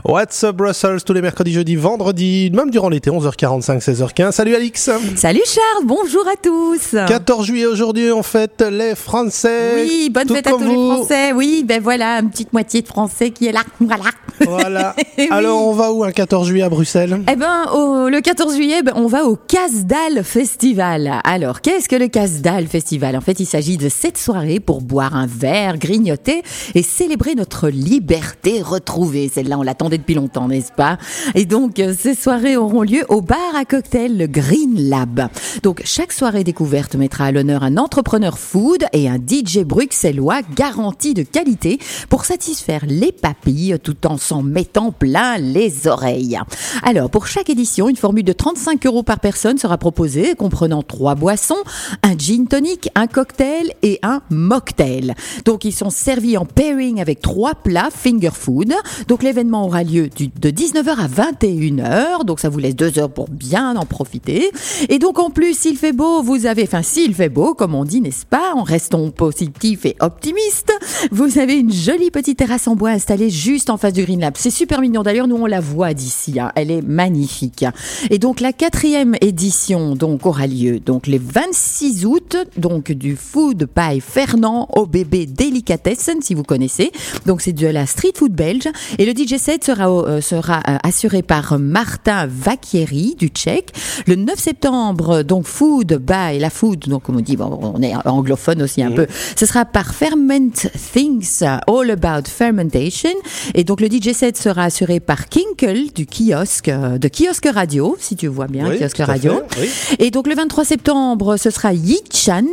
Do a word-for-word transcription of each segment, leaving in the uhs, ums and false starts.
What's up Brussels, tous les mercredis, jeudis, vendredis, même durant l'été, onze heures quarante-cinq, seize heures quinze. Salut Alix. Salut Charles, bonjour à tous. quatorze juillet aujourd'hui, on fête les Français. Oui, bonne fête à tous vous. les Français. Oui, ben voilà, une petite moitié de Français qui est là. Voilà. Voilà. Oui. Alors, on va où un quatorze juillet à Bruxelles ? Eh ben, au, le quatorze juillet, ben, on va au Casdal Festival. Alors, qu'est-ce que le Casdal Festival ? En fait, il s'agit de cette soirée pour boire un verre, grignoter et célébrer notre liberté retrouvée. Celle-là, on l'attendait depuis longtemps, n'est-ce pas ? Et donc, euh, ces soirées auront lieu au bar à cocktail le Green Lab. Donc, chaque soirée découverte mettra à l'honneur un entrepreneur food et un D J bruxellois garanti de qualité pour satisfaire les papilles tout en s'en mettant plein les oreilles. Alors, pour chaque édition, une formule de trente-cinq euros par personne sera proposée, comprenant trois boissons, un gin tonic, un cocktail et un mocktail. Donc, ils sont servis en pairing avec trois plats finger food. Donc, l'événement aura lieu du, de dix-neuf heures à vingt et une heures. Donc, ça vous laisse deux heures pour bien en profiter. Et donc, en plus, s'il fait beau, vous avez, enfin, s'il fait beau, comme on dit, n'est-ce pas, en restant positif et optimiste, vous avez une jolie petite terrasse en bois installée juste en face du Green Lab. C'est super mignon. D'ailleurs, nous, on la voit d'ici. Hein. Elle est magnifique. Et donc, la quatrième édition, donc, aura lieu, donc, les vingt-six août, donc, du Food by Fernand au bébé Delicatessen, si vous connaissez. Donc, c'est de la street food belge. Et le D J set sera, euh, sera euh, assuré par Martin Vacchieri du Tchèque. Le neuf septembre, donc, Food by, la food, donc, comme on dit, bon, on est anglophone aussi un mmh. peu. Ce sera par Ferment Things, All About Fermentation. Et donc, le D J set sera assuré par Kinkel du kiosque, de Kiosque Radio, si tu vois bien, oui, Kiosque Radio. Fait, oui. Et donc, le vingt-trois septembre, ce sera Yi-chan.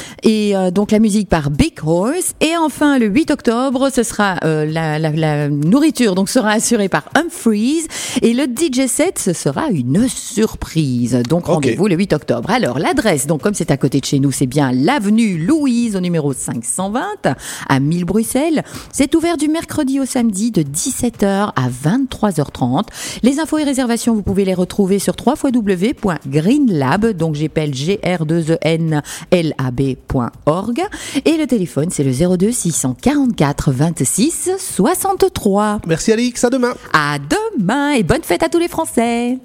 Et euh, donc, la musique par Big Horse. Et enfin, le huit octobre, ce sera euh, la, la, la nourriture, donc, sera assurée par Humphreys. Et le D J set, ce sera une surprise. Donc, rendez-vous okay. le huit octobre. Alors, l'adresse, donc, comme c'est à côté de chez nous, c'est bien l'avenue Louise, au numéro cinq cent vingt, à mille Bruxelles. C'est ouvert du mercredi au samedi de dix-sept heures à vingt-trois heures trente. Les infos et réservations, vous pouvez les retrouver sur w w w point greenlab, donc j'appelle G R deux E N L A B point org. Et le téléphone, c'est le zéro deux six cent quarante-quatre vingt-six soixante-trois. Merci Alix, à demain. À demain et bonne fête à tous les Français.